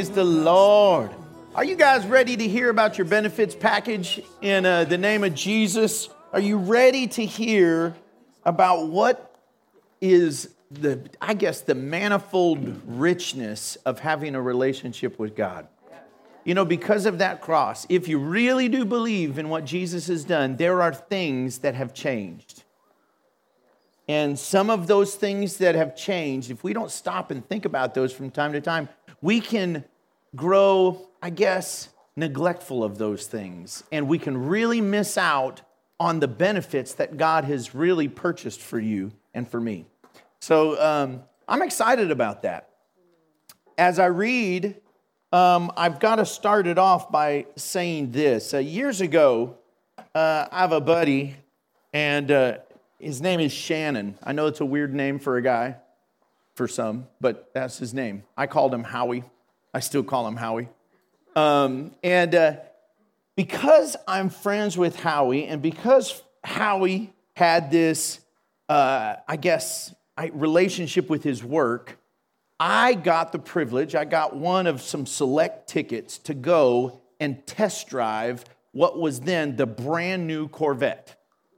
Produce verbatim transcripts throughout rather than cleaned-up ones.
Praise the Lord. Are you guys ready to hear about your benefits package in uh, the name of Jesus? Are you ready to hear about what is the, I guess, the manifold richness of having a relationship with God? You know, because of that cross, if you really do believe in what Jesus has done, there are things that have changed. And some of those things that have changed, if we don't stop and think about those from time to time, we can grow, I guess, neglectful of those things. And we can really miss out on the benefits that God has really purchased for you and for me. So um, I'm excited about that. As I read, um, I've got to start it off by saying this. Uh, years ago, uh, I have a buddy, and uh, his name is Shannon. I know it's a weird name for a guy, for some, but that's his name. I called him Howie. I still call him Howie. Um, and uh, because I'm friends with Howie, and because Howie had this, uh, I guess, I, relationship with his work, I got the privilege, I got one of some select tickets to go and test drive what was then the brand new Corvette.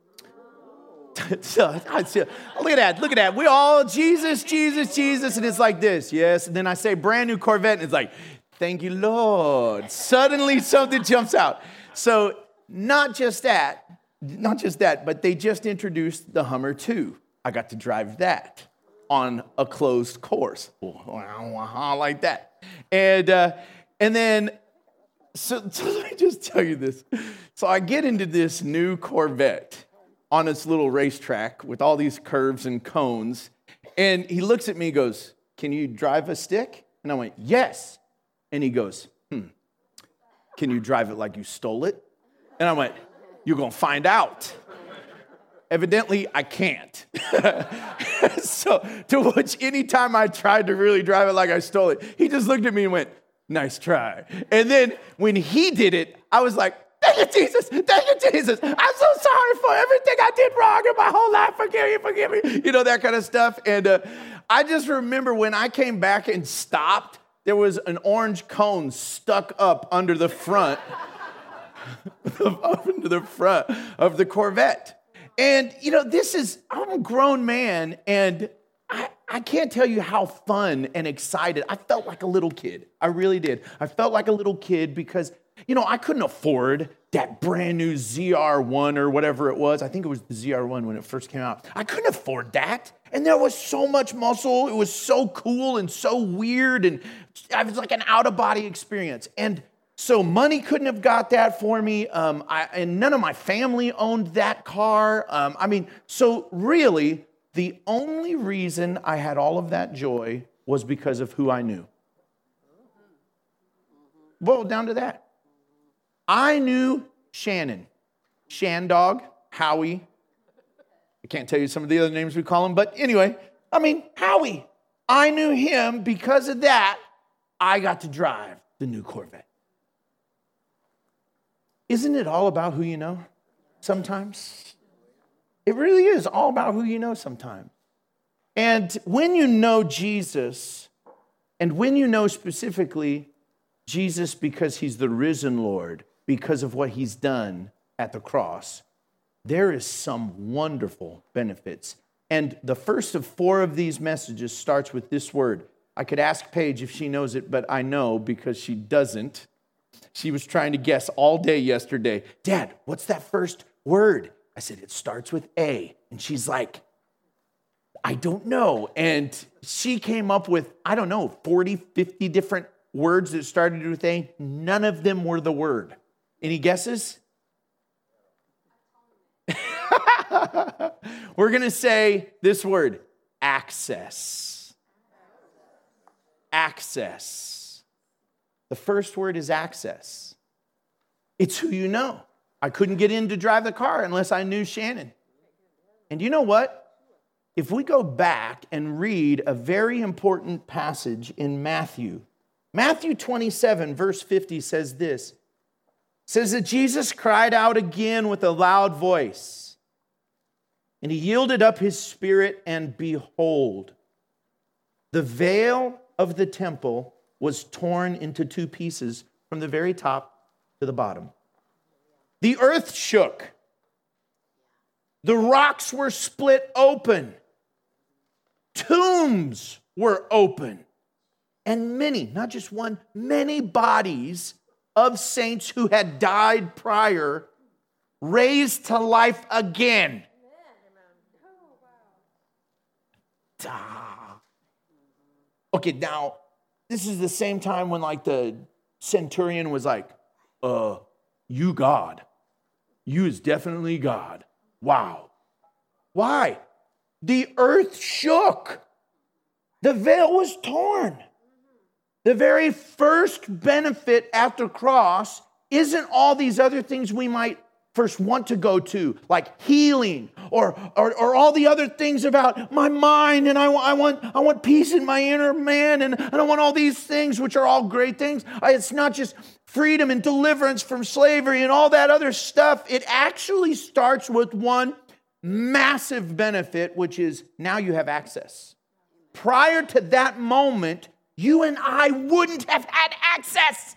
So, so, look at that, look at that. We all, Jesus, Jesus, Jesus, and it's like this, yes. And then I say brand new Corvette, and it's like, thank you, Lord. Suddenly something jumps out. So not just that, not just that, but they just introduced the Hummer two. I got to drive that on a closed course, like that. And uh, and then, so, so let me just tell you this. So I get into this new Corvette on its little racetrack with all these curves and cones. And he looks at me and goes, can you drive a stick? And I went, yes. And he goes, hmm, can you drive it like you stole it? And I went, you're going to find out. Evidently, I can't. So to which anytime I tried to really drive it like I stole it, he just looked at me and went, nice try. And then when he did it, I was like, thank you, Jesus. Thank you, Jesus. I'm so sorry for everything I did wrong in my whole life. Forgive me, forgive me. You know, that kind of stuff. And uh, I just remember when I came back and stopped, there was an orange cone stuck up under the front, under the front of the Corvette. And, you know, this is, I'm a grown man, and I, I can't tell you how fun and excited. I felt like a little kid. I really did. I felt like a little kid because, you know, I couldn't afford that brand new Z R one or whatever it was. I think it was the Z R one when it first came out. I couldn't afford that. And there was so much muscle. It was so cool and so weird. And it was like an out-of-body experience. And so money couldn't have got that for me. Um, I, and none of my family owned that car. Um, I mean, so really, the only reason I had all of that joy was because of who I knew. Boiled down to that. I knew Shannon, Shandog, Howie. I can't tell you some of the other names we call him, but anyway, I mean, Howie. I knew him. Because of that, I got to drive the new Corvette. Isn't it all about who you know sometimes? It really is all about who you know sometimes. And when you know Jesus, and when you know specifically Jesus because he's the risen Lord, because of what he's done at the cross, there is some wonderful benefits. And the first of four of these messages starts with this word. I could ask Paige if she knows it, but I know because she doesn't. She was trying to guess all day yesterday. Dad, what's that first word? I said, it starts with A. And she's like, I don't know. And she came up with, I don't know, forty, fifty different words that started with A. None of them were the word. Any guesses? We're going to say this word, access. Access. The first word is access. It's who you know. I couldn't get in to drive the car unless I knew Shannon. And you know what? If we go back and read a very important passage in Matthew, Matthew twenty-seven, verse fifty says this. It says that Jesus cried out again with a loud voice, and he yielded up his spirit, and behold, the veil of the temple was torn into two pieces from the very top to the bottom. The earth shook. The rocks were split open. Tombs were open. And many, not just one, many bodies of saints who had died prior raised to life again. Okay, now, this is the same time when like the centurion was like, uh, you God. You is definitely God. Wow. Why? The earth shook. The veil was torn. The very first benefit after cross isn't all these other things we might first want to go to, like healing or, or, or all the other things about my mind, and I, I, want, I want peace in my inner man, and, and I want all these things, which are all great things. It's not just freedom and deliverance from slavery and all that other stuff. It actually starts with one massive benefit, which is now you have access. Prior to that moment, you and I wouldn't have had access.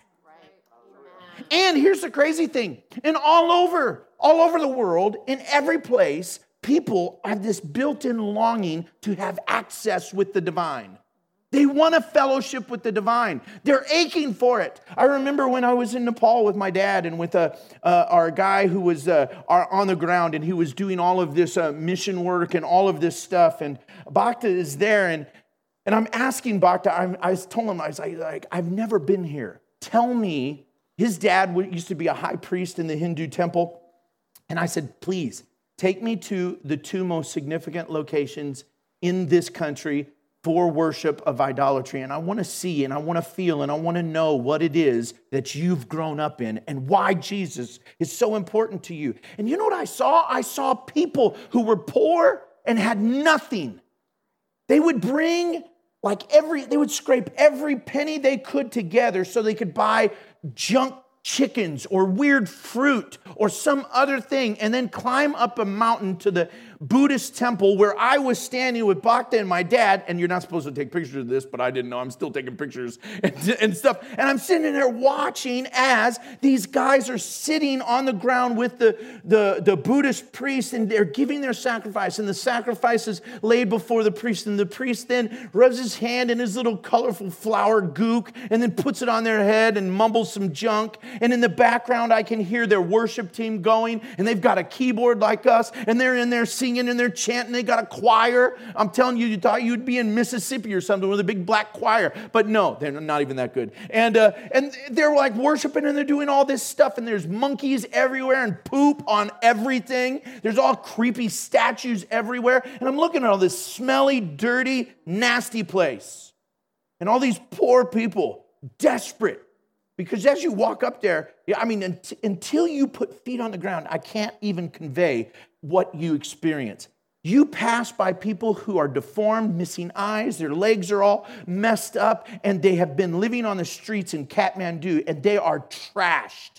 And here's the crazy thing. And all over, all over the world, in every place, people have this built-in longing to have access with the divine. They want a fellowship with the divine. They're aching for it. I remember when I was in Nepal with my dad and with uh, uh, our guy who was uh, our, on the ground, and he was doing all of this uh, mission work and all of this stuff. And Bhakta is there, and, and I'm asking Bhakta, I'm, I told him, I was like, I've never been here. Tell me. His dad used to be a high priest in the Hindu temple. And I said, please, take me to the two most significant locations in this country for worship of idolatry. And I want to see and I want to feel and I want to know what it is that you've grown up in and why Jesus is so important to you. And you know what I saw? I saw people who were poor and had nothing. They would bring like every, they would scrape every penny they could together so they could buy junk chickens or weird fruit or some other thing, and then climb up a mountain to the Buddhist temple where I was standing with Bhakta and my dad. And you're not supposed to take pictures of this, but I didn't know. I'm still taking pictures and, and stuff. And I'm sitting there watching as these guys are sitting on the ground with the, the, the Buddhist priest, and they're giving their sacrifice. And the sacrifice is laid before the priest. And the priest then rubs his hand in his little colorful flower gook and then puts it on their head and mumbles some junk. And in the background, I can hear their worship team going. And they've got a keyboard like us. And they're in there singing and they're chanting. They got a choir. I'm telling you, you thought you'd be in Mississippi or something with a big black choir. But no, they're not even that good. And uh, and they're like worshiping and they're doing all this stuff. And there's monkeys everywhere and poop on everything. There's all creepy statues everywhere. And I'm looking at all this smelly, dirty, nasty place. And all these poor people, desperate. Because as you walk up there, I mean, until you put feet on the ground, I can't even convey what you experience. You pass by people who are deformed, missing eyes, their legs are all messed up, and they have been living on the streets in Kathmandu, and they are trashed.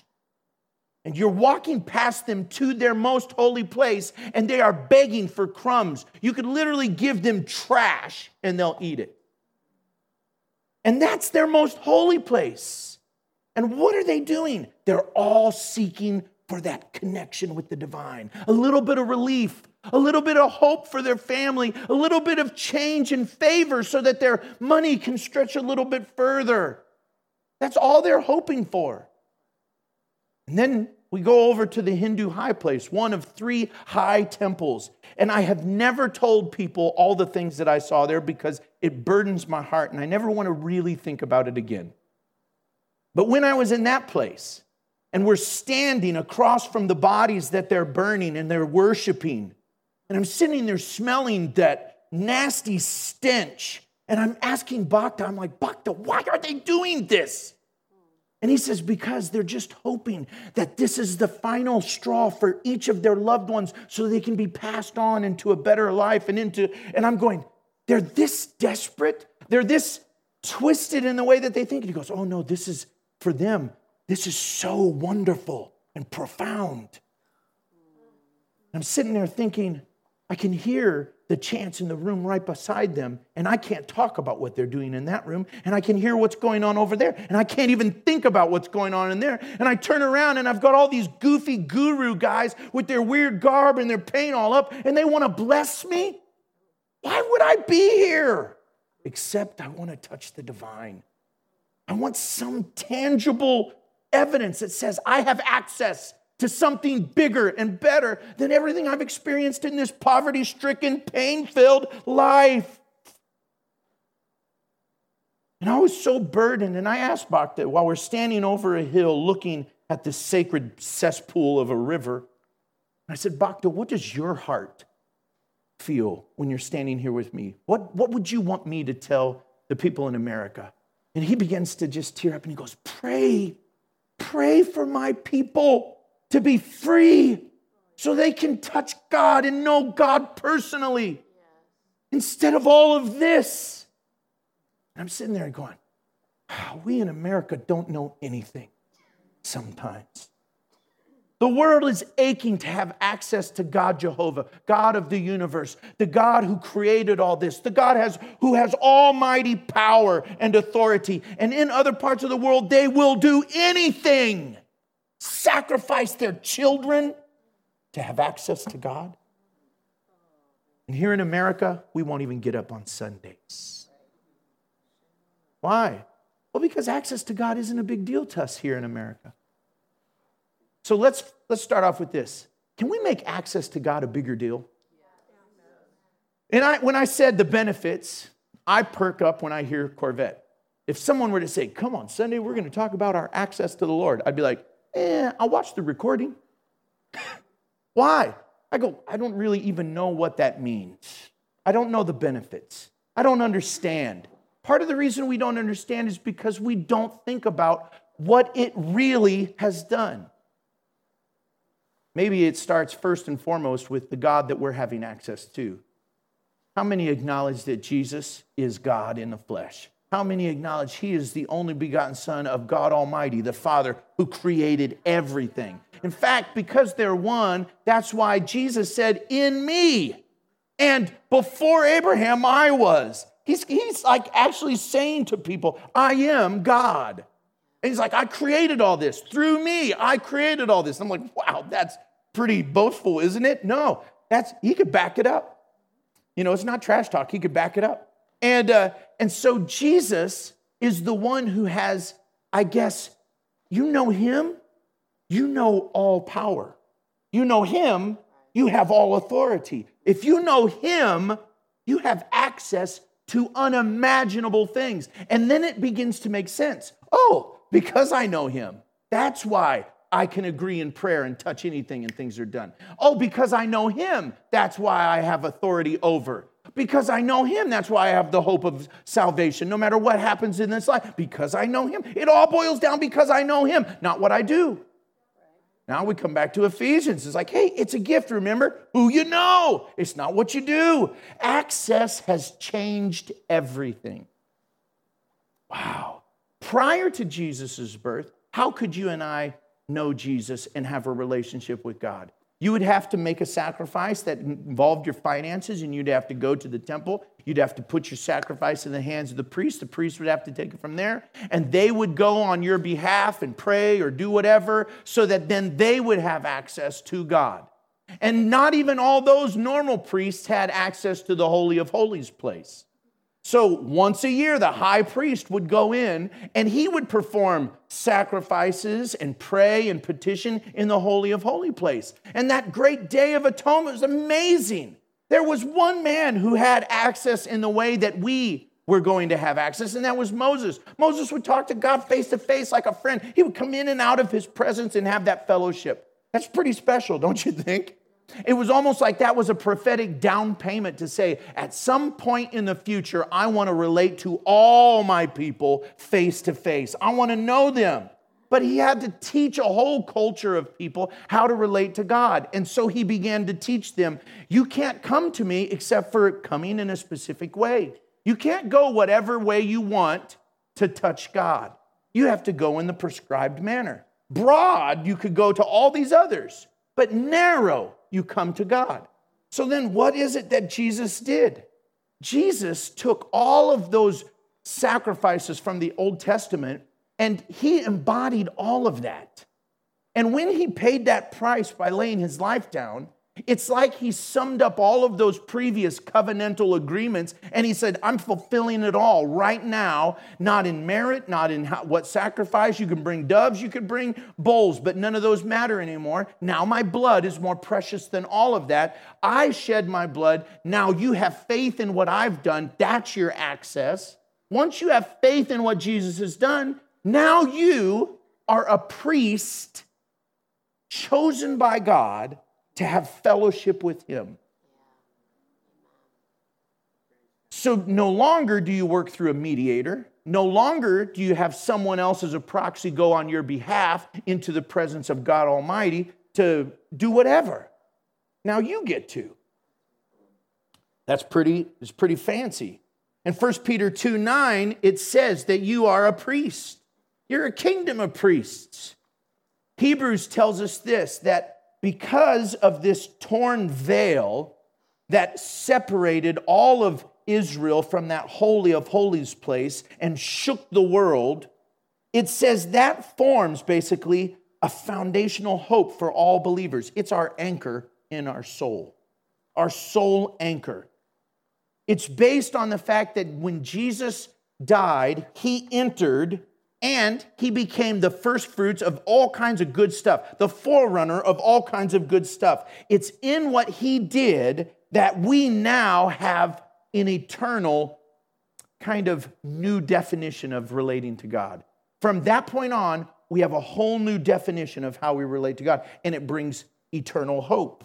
And you're walking past them to their most holy place, and they are begging for crumbs. You could literally give them trash, and they'll eat it. And that's their most holy place. And what are they doing? They're all seeking for that connection with the divine. A little bit of relief, a little bit of hope for their family, a little bit of change and favor so that their money can stretch a little bit further. That's all they're hoping for. And then we go over to the Hindu high place, one of three high temples. And I have never told people all the things that I saw there because it burdens my heart and I never want to really think about it again. But when I was in that place, and we're standing across from the bodies that they're burning and they're worshiping, and I'm sitting there smelling that nasty stench, and I'm asking Bhakta, I'm like, Bhakta, why are they doing this? And he says, because they're just hoping that this is the final straw for each of their loved ones so they can be passed on into a better life and into, and I'm going, they're this desperate? They're this twisted in the way that they think? And he goes, oh no, this is, for them, this is so wonderful and profound. I'm sitting there thinking, I can hear the chants in the room right beside them, and I can't talk about what they're doing in that room, and I can hear what's going on over there, and I can't even think about what's going on in there. And I turn around, and I've got all these goofy guru guys with their weird garb and their paint all up, and they want to bless me. Why would I be here? Except I want to touch the divine. I want some tangible evidence that says I have access to something bigger and better than everything I've experienced in this poverty-stricken, pain-filled life. And I was so burdened, and I asked Bhakta, while we're standing over a hill looking at this sacred cesspool of a river, I said, Bhakta, what does your heart feel when you're standing here with me? What, what would you want me to tell the people in America? And he begins to just tear up, and he goes, pray, pray for my people to be free so they can touch God and know God personally instead of all of this. And I'm sitting there going, oh, we in America don't know anything sometimes. The world is aching to have access to God Jehovah, God of the universe, the God who created all this, the God has, who has almighty power and authority. And in other parts of the world, they will do anything, sacrifice their children to have access to God. And here in America, we won't even get up on Sundays. Why? Well, because access to God isn't a big deal to us here in America. So let's let's start off with this. Can we make access to God a bigger deal? And I, when I said the benefits, I perk up when I hear Corvette. If someone were to say, come on, Sunday, we're going to talk about our access to the Lord, I'd be like, eh, I'll watch the recording. Why? I go, I don't really even know what that means. I don't know the benefits. I don't understand. Part of the reason we don't understand is because we don't think about what it really has done. Maybe it starts first and foremost with the God that we're having access to. How many acknowledge that Jesus is God in the flesh? How many acknowledge he is the only begotten Son of God Almighty, the Father who created everything? In fact, because they're one, that's why Jesus said, in me. And before Abraham, I was. He's, he's like actually saying to people, I am God. And he's like, I created all this. Through me, I created all this. I'm like, wow, that's pretty boastful, isn't it? No, that's he could back it up. You know, it's not trash talk. He could back it up. And, uh, and so Jesus is the one who has, I guess, you know him, you know all power. You know him, you have all authority. If you know him, you have access to unimaginable things. And then it begins to make sense. Oh, because I know him, that's why I can agree in prayer and touch anything and things are done. Oh, because I know him, that's why I have authority over. Because I know him, that's why I have the hope of salvation, no matter what happens in this life. Because I know him. It all boils down because I know him, not what I do. Now we come back to Ephesians. It's like, hey, it's a gift, remember? Who you know. It's not what you do. Access has changed everything. Wow. Prior to Jesus' birth, how could you and I know Jesus and have a relationship with God? You would have to make a sacrifice that involved your finances, and you'd have to go to the temple. You'd have to put your sacrifice in the hands of the priest. The priest would have to take it from there, and they would go on your behalf and pray or do whatever so that then they would have access to God. And not even all those normal priests had access to the Holy of Holies place. So once a year, the high priest would go in and he would perform sacrifices and pray and petition in the Holy of Holy place. And that great day of atonement was amazing. There was one man who had access in the way that we were going to have access, and that was Moses. Moses would talk to God face to face like a friend. He would come in and out of his presence and have that fellowship. That's pretty special, don't you think? It was almost like that was a prophetic down payment to say, at some point in the future, I want to relate to all my people face to face. I want to know them. But he had to teach a whole culture of people how to relate to God. And so he began to teach them, you can't come to me except for coming in a specific way. You can't go whatever way you want to touch God. You have to go in the prescribed manner. Broad, you could go to all these others, but narrow, you come to God. So then what is it that Jesus did? Jesus took all of those sacrifices from the Old Testament and he embodied all of that. And when he paid that price by laying his life down, it's like he summed up all of those previous covenantal agreements and he said, I'm fulfilling it all right now, not in merit, not in how, what sacrifice. You can bring doves, you could bring bulls, but none of those matter anymore. Now my blood is more precious than all of that. I shed my blood. Now you have faith in what I've done. That's your access. Once you have faith in what Jesus has done, now you are a priest chosen by God to have fellowship with him. So no longer do you work through a mediator. No longer do you have someone else as a proxy go on your behalf into the presence of God Almighty to do whatever. Now you get to. That's pretty, it's pretty fancy. In First Peter two nine, it says that you are a priest. You're a kingdom of priests. Hebrews tells us this, that because of this torn veil that separated all of Israel from that Holy of Holies place and shook the world, it says that forms basically a foundational hope for all believers. It's our anchor in our soul, our soul anchor. It's based on the fact that when Jesus died, he entered and he became the first fruits of all kinds of good stuff, the forerunner of all kinds of good stuff. It's in what he did that we now have an eternal kind of new definition of relating to God. From that point on, we have a whole new definition of how we relate to God, and it brings eternal hope.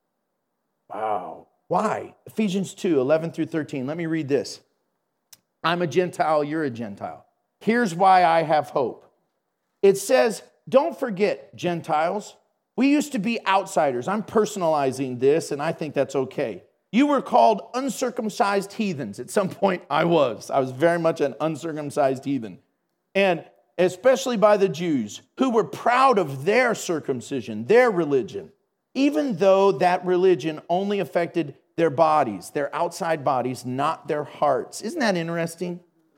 Wow. Why? Ephesians two, eleven through thirteen. Let me read this. I'm a Gentile, you're a Gentile. Here's why I have hope. It says, don't forget, Gentiles, we used to be outsiders. I'm personalizing this, and I think that's okay. You were called uncircumcised heathens. At some point, I was. I was very much an uncircumcised heathen. And especially by the Jews, who were proud of their circumcision, their religion, even though that religion only affected their bodies, their outside bodies, not their hearts. Isn't that interesting?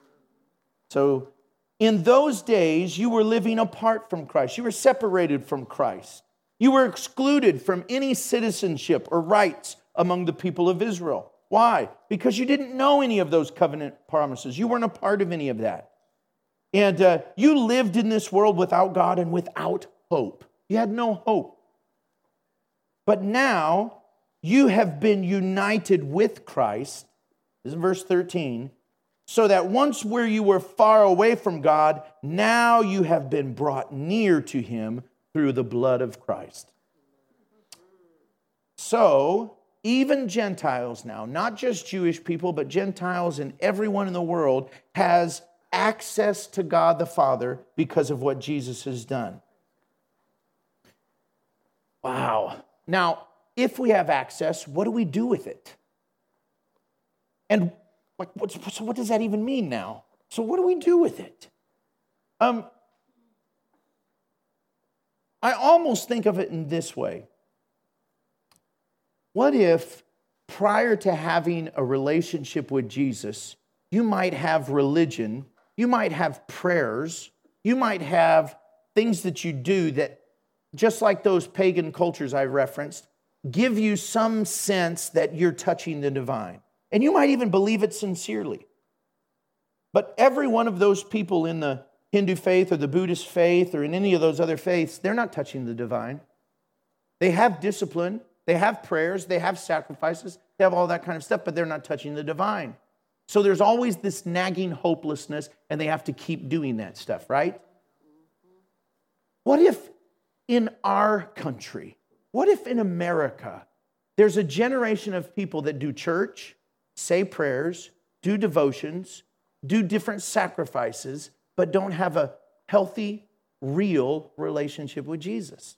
So, in those days, you were living apart from Christ. You were separated from Christ. You were excluded from any citizenship or rights among the people of Israel. Why? Because you didn't know any of those covenant promises. You weren't a part of any of that. And uh, you lived in this world without God and without hope. You had no hope. But now, you have been united with Christ. This is verse thirteen. So that once where you were far away from God, now you have been brought near to him through the blood of Christ. So, even Gentiles now, not just Jewish people, but Gentiles and everyone in the world has access to God the Father because of what Jesus has done. Wow. Now, if we have access, what do we do with it? And Like, what, so what does that even mean now? So what do we do with it? Um, I almost think of it in this way. What if prior to having a relationship with Jesus, you might have religion, you might have prayers, you might have things that you do that, just like those pagan cultures I referenced, give you some sense that you're touching the divine. And you might even believe it sincerely. But every one of those people in the Hindu faith or the Buddhist faith or in any of those other faiths, they're not touching the divine. They have discipline, they have prayers, they have sacrifices, they have all that kind of stuff, but they're not touching the divine. So there's always this nagging hopelessness, and they have to keep doing that stuff, right? What if in our country, what if in America, there's a generation of people that do church, say prayers, do devotions, do different sacrifices, but don't have a healthy, real relationship with Jesus.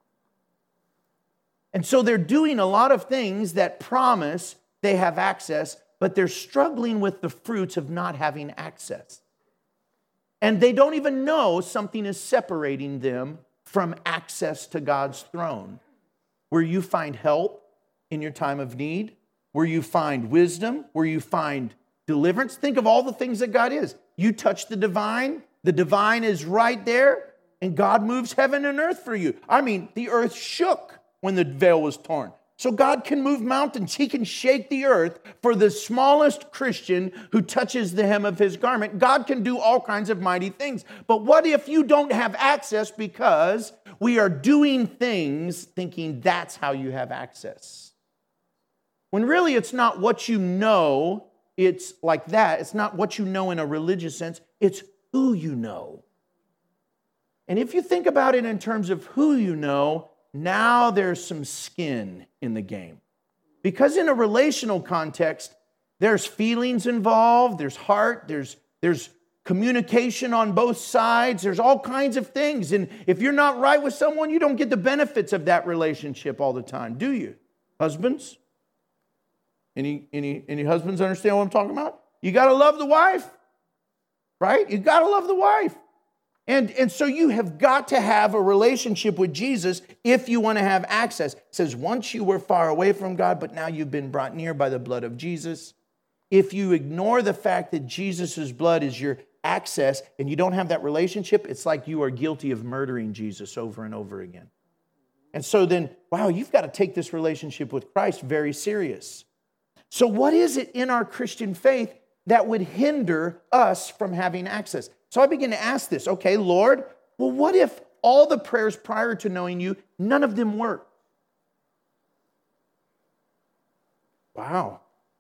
And so they're doing a lot of things that promise they have access, but they're struggling with the fruits of not having access. And they don't even know something is separating them from access to God's throne, where you find help, in your time of need, where you find wisdom, where you find deliverance. Think of all the things that God is. You touch the divine, the divine is right there, and God moves heaven and earth for you. I mean, the earth shook when the veil was torn. So God can move mountains. He can shake the earth for the smallest Christian who touches the hem of his garment. God can do all kinds of mighty things. But what if you don't have access because we are doing things thinking that's how you have access? When really it's not what you know, it's like that. It's not what you know in a religious sense. It's who you know. And if you think about it in terms of who you know, now there's some skin in the game. Because in a relational context, there's feelings involved, there's heart, there's, there's communication on both sides, there's all kinds of things. And if you're not right with someone, you don't get the benefits of that relationship all the time, do you? Husbands? Any, any, any husbands understand what I'm talking about? You got to love the wife, right? You got to love the wife. And, and so you have got to have a relationship with Jesus if you want to have access. It says, once you were far away from God, but now you've been brought near by the blood of Jesus. If you ignore the fact that Jesus' blood is your access and you don't have that relationship, it's like you are guilty of murdering Jesus over and over again. And so then, wow, you've got to take this relationship with Christ very serious. So what is it in our Christian faith that would hinder us from having access? So I begin to ask this, okay, Lord, well, what if all the prayers prior to knowing you, none of them work? Wow.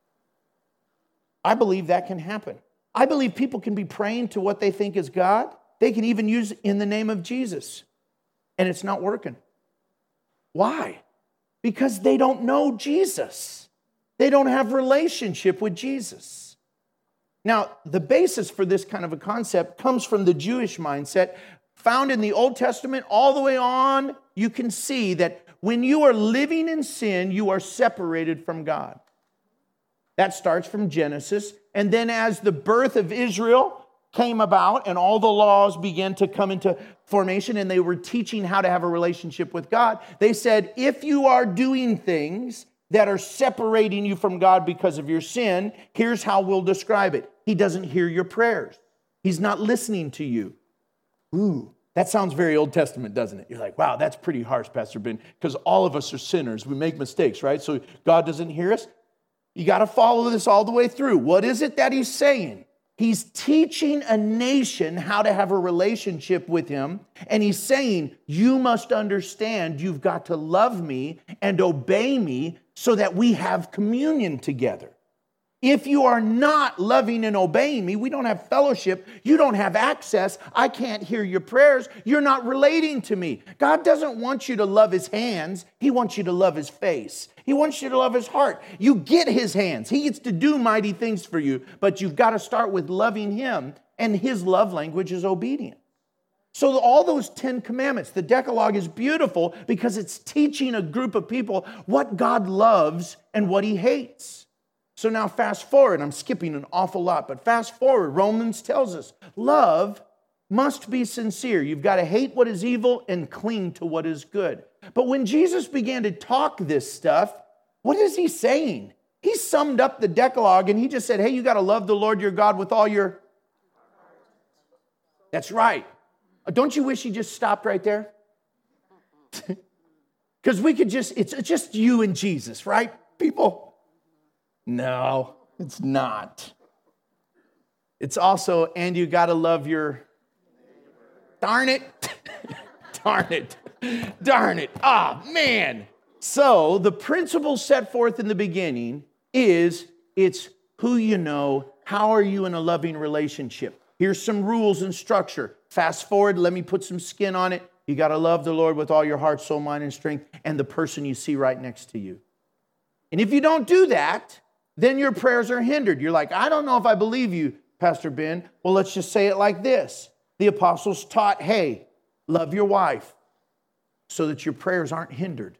I believe that can happen. I believe people can be praying to what they think is God. They can even use in the name of Jesus, and it's not working. Why? Because they don't know Jesus. They don't have relationship with Jesus. Now, the basis for this kind of a concept comes from the Jewish mindset found in the Old Testament all the way on. You can see that when you are living in sin, you are separated from God. That starts from Genesis. And then as the birth of Israel came about and all the laws began to come into formation and they were teaching how to have a relationship with God, they said, if you are doing things that are separating you from God because of your sin, here's how we'll describe it. He doesn't hear your prayers. He's not listening to you. Ooh, that sounds very Old Testament, doesn't it? You're like, wow, that's pretty harsh, Pastor Ben, because all of us are sinners. We make mistakes, right? So God doesn't hear us. You got to follow this all the way through. What is it that he's saying? He's teaching a nation how to have a relationship with him. And he's saying, you must understand you've got to love me and obey me so that we have communion together. If you are not loving and obeying me, we don't have fellowship. You don't have access. I can't hear your prayers. You're not relating to me. God doesn't want you to love his hands. He wants you to love his face. He wants you to love his heart. You get his hands. He gets to do mighty things for you, but you've got to start with loving him, and his love language is obedience. So all those Ten Commandments, the Decalogue is beautiful because it's teaching a group of people what God loves and what he hates. So now fast forward, I'm skipping an awful lot, but fast forward, Romans tells us love must be sincere. You've got to hate what is evil and cling to what is good. But when Jesus began to talk this stuff, what is he saying? He summed up the Decalogue and he just said, hey, you got to love the Lord your God with all your... That's right. Don't you wish he just stopped right there? Because we could just, it's just you and Jesus, right, people? No, it's not. It's also, and you got to love your, darn it, darn it, darn it, ah, man. So the principle set forth in the beginning is it's who you know, how are you in a loving relationship. Here's some rules and structure. Fast forward, let me put some skin on it. You got to love the Lord with all your heart, soul, mind, and strength, and the person you see right next to you. And if you don't do that, then your prayers are hindered. You're like, I don't know if I believe you, Pastor Ben. Well, let's just say it like this. The apostles taught, hey, love your wife so that your prayers aren't hindered.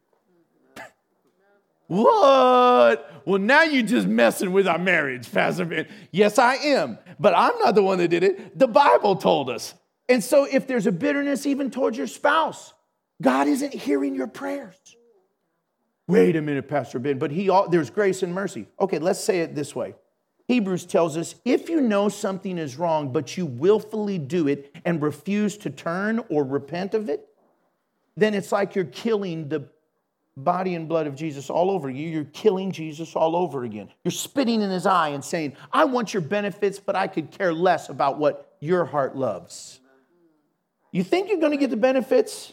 What? Well, now you're just messing with our marriage, Pastor Ben. Yes, I am. But I'm not the one that did it. The Bible told us. And so if there's a bitterness even towards your spouse, God isn't hearing your prayers. Wait a minute, Pastor Ben, but he there's grace and mercy. Okay, let's say it this way. Hebrews tells us, if you know something is wrong, but you willfully do it and refuse to turn or repent of it, then it's like you're killing the body and blood of Jesus all over you. You're killing Jesus all over again. You're spitting in his eye and saying, I want your benefits, but I could care less about what your heart loves. You think you're going to get the benefits?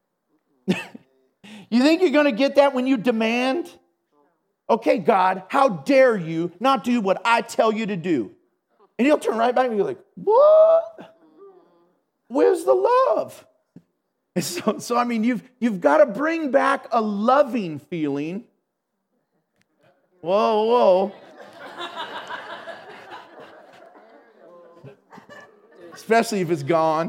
You think you're going to get that when you demand? Okay, God, how dare you not do what I tell you to do? And he'll turn right back and be like, what? Where's the love? And so, so, I mean, you've, you've got to bring back a loving feeling. Whoa, whoa. Especially if it's gone.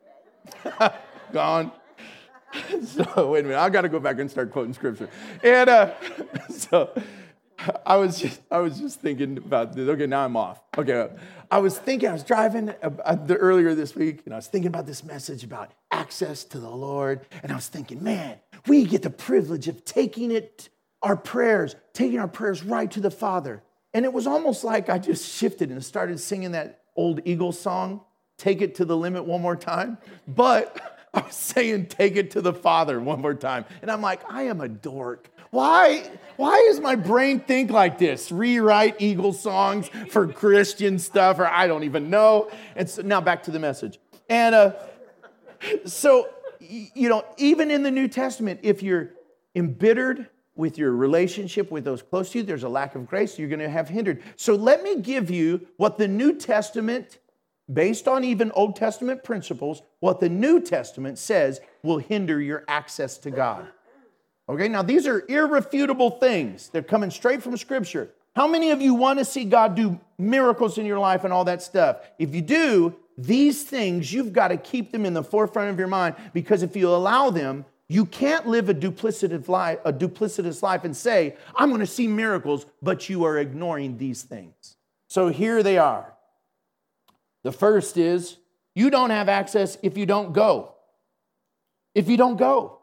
Gone. So, wait a minute. I got to go back and start quoting scripture. And uh, so, I was just, I was just thinking about this. Okay, now I'm off. Okay, I was thinking, I was driving uh, earlier this week, and I was thinking about this message about access to the Lord, and I was thinking, man, we get the privilege of taking it, our prayers, taking our prayers right to the Father. And it was almost like I just shifted and started singing that old Eagles song, Take It to the Limit one more time. But I was saying, take it to the Father one more time. And I'm like, I am a dork. Why, why does my brain think like this? Rewrite Eagles songs for Christian stuff, or I don't even know. And so now back to the message. And uh, so, you know, even in the New Testament, if you're embittered with your relationship with those close to you, there's a lack of grace, you're going to have hindered. So let me give you what the New Testament, based on even Old Testament principles, what the New Testament says will hinder your access to God. Okay, now these are irrefutable things. They're coming straight from Scripture. How many of you want to see God do miracles in your life and all that stuff? If you do, these things, you've got to keep them in the forefront of your mind, because if you allow them, you can't live a duplicitous life, a duplicitous life and say, I'm going to see miracles, but you are ignoring these things. So here they are. The first is, you don't have access if you don't go. If you don't go.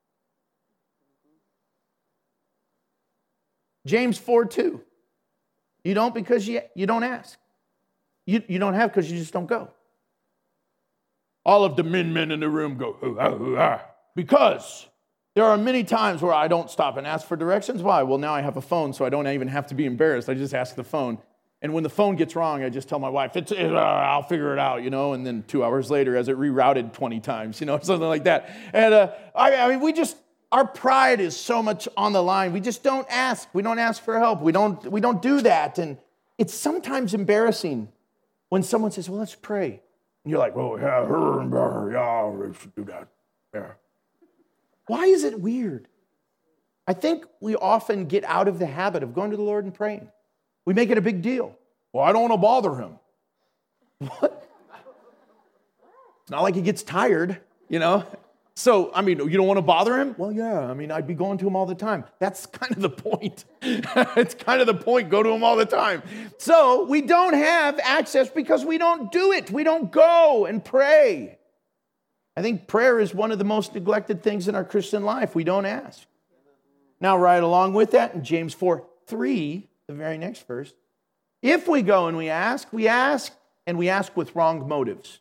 James four two. You don't because you, you don't ask. You, you don't have because you just don't go. All of the men men in the room go, ooh, ah, ooh, ah. Because there are many times where I don't stop and ask for directions. Why? Well, now I have a phone, so I don't even have to be embarrassed. I just ask the phone. And when the phone gets wrong, I just tell my wife, it's, it, uh, I'll figure it out, you know. And then two hours later, as it rerouted twenty times, you know, something like that. And uh, I, I mean, we just, our pride is so much on the line. We just don't ask. We don't ask for help. We don't, we don't do that. And it's sometimes embarrassing when someone says, well, let's pray. And you're like, oh, yeah, yeah, we should do that. Yeah. Why is it weird? I think we often get out of the habit of going to the Lord and praying. We make it a big deal. Well, I don't want to bother him. What? It's not like he gets tired, you know? So, I mean, you don't want to bother him? Well, yeah, I mean, I'd be going to him all the time. That's kind of the point. It's kind of the point. Go to him all the time. So, we don't have access because we don't do it. We don't go and pray. I think prayer is one of the most neglected things in our Christian life. We don't ask. Now, right along with that, in James four three, the very next verse, if we go and we ask, we ask, and we ask with wrong motives.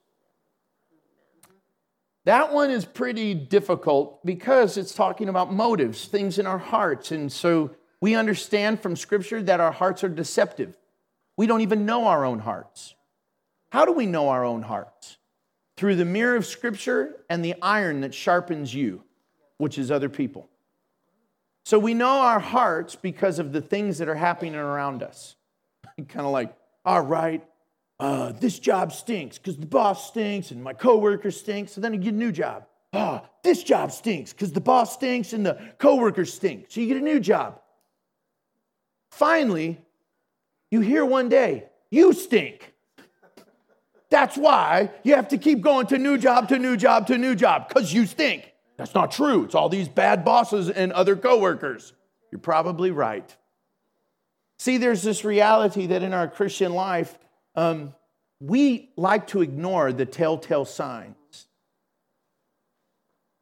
That one is pretty difficult because it's talking about motives, things in our hearts. And so we understand from Scripture that our hearts are deceptive. We don't even know our own hearts. How do we know our own hearts? Through the mirror of Scripture and the iron that sharpens you, which is other people. So we know our hearts because of the things that are happening around us. Kind of like, all right, Uh, this job stinks because the boss stinks and my coworker stinks, and then you get a new job. Ah, this job stinks because the boss stinks and the coworker stinks. So you get a new job. Finally, you hear one day, you stink. That's why you have to keep going to new job, to new job, to new job, because you stink. That's not true. It's all these bad bosses and other coworkers. You're probably right. See, there's this reality that in our Christian life, Um, we like to ignore the telltale signs.